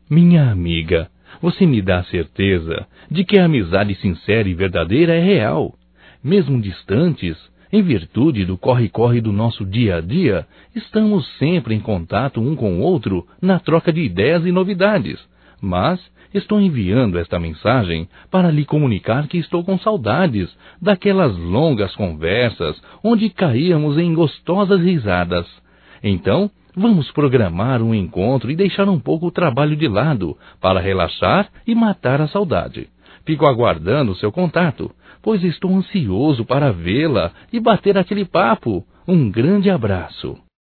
Minha amiga, você me dá a certeza de que a amizade sincera e verdadeira é real. Mesmo distantes, em virtude do corre-corre do nosso dia a dia, estamos sempre em contato um com o outro na troca de ideias e novidades. Mas estou enviando esta mensagem para lhe comunicar que estou com saudades daquelas longas conversas onde caíamos em gostosas risadas. Então, vamos programar um encontro e deixar um pouco o trabalho de lado para relaxar e matar a saudade. Fico aguardando seu contato, pois estou ansioso para vê-la e bater aquele papo. Um grande abraço.